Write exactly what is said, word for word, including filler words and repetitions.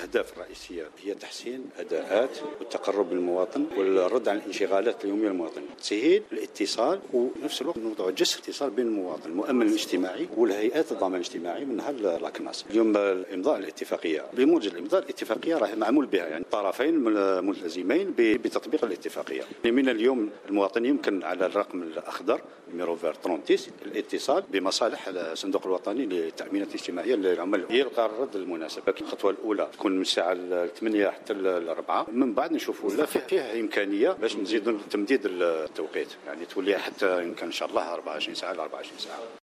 الأهداف الرئيسية هي تحسين أداءات والتقرب للمواطن والرد على الانشغالات اليومية للمواطن، تسهيل الاتصال ونفس الوقت موضوع جسر الاتصال بين المواطن المؤمن الاجتماعي والهيئات الضمان الاجتماعي منها لاكناس. اليوم إمضاء الاتفاقية بموجب إمضاء الاتفاقية راه معمول بها، يعني الطرفين ملتزمين بتطبيق الاتفاقية. من اليوم المواطن يمكن على الرقم الأخضر ميروفير ثلاثين الاتصال بمصالح الصندوق الوطني للتأمينات الاجتماعية للعمال يلقى الرد المناسب. الخطوة الأولى تكون من الساعة ثمانية حتى الأربعة، من بعد نشوفوا لا فيها إمكانية باش نزيدوا تمديد التوقيت، يعني تولي حتى يمكن إن شاء الله أربعة وعشرين ساعة ل أربعة وعشرين ساعة.